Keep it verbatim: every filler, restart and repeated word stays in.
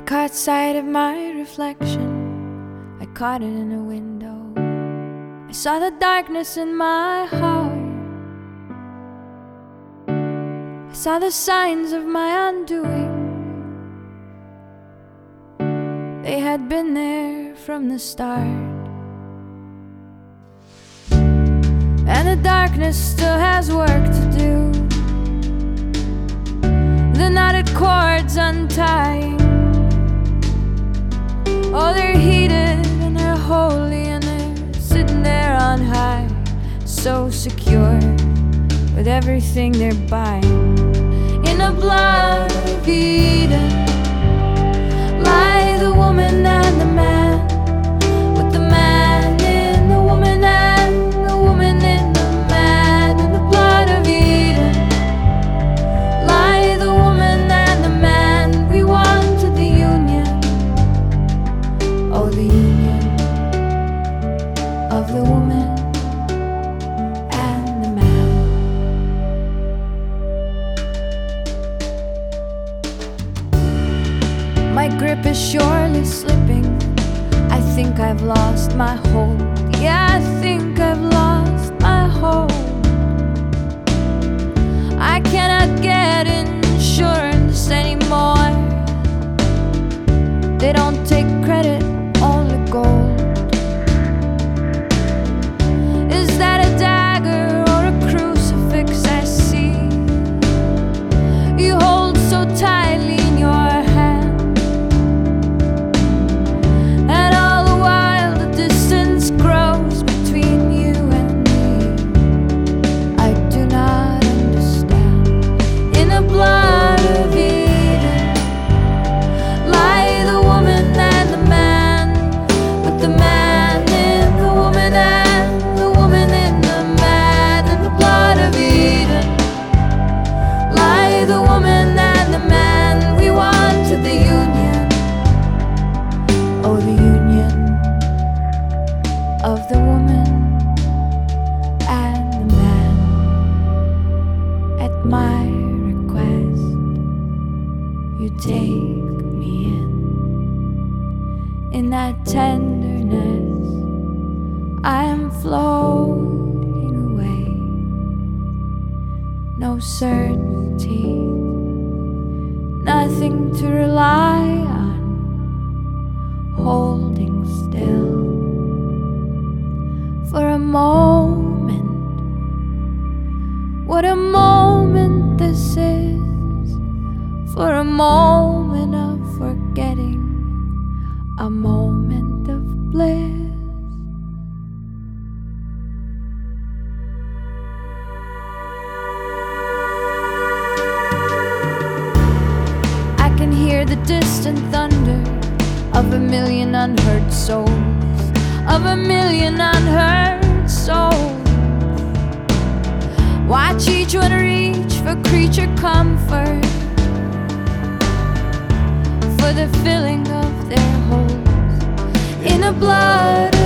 caught sight of my reflection. I caught it in a window. I saw the darkness in my heart. I saw the signs of my undoing. They had been there from the start. And the darkness still has work to do. The knotted cords untying. Oh, they're heated and they're holy, and they're sitting there on high, so secure with everything they're buying. In the blood of Eden lie the woman and the man, with the man in the woman and the woman in the man. In the blood of Eden lie the woman and the man. We wanted the union, oh, the union of the woman and the man. My grip is surely slipping. I think I've lost my hold. Yeah, I think I've lost my hold. I cannot get insurance anymore. They don't take credit, only gold. Is that a dagger or a crucifix I see you hold so tightly in your hand? And all the while the distance grows between you and me. I do not understand. In the blood of Eden lie the woman and the man, with the man in the woman and the woman in the man. In the blood of Eden lie the woman and the man. We wanted the union, oh, the union of the woman and the man. At my request, you take me in. In that tenderness, I am floating away. No certainty, nothing to rely on, holding still for a moment. What a moment this is, for a moment of forgetting, a moment of bliss. I can hear the distant thunder of a million unheard souls, of a million unheard souls. Watch each one reach for creature comfort, for the filling of their holes. In the blood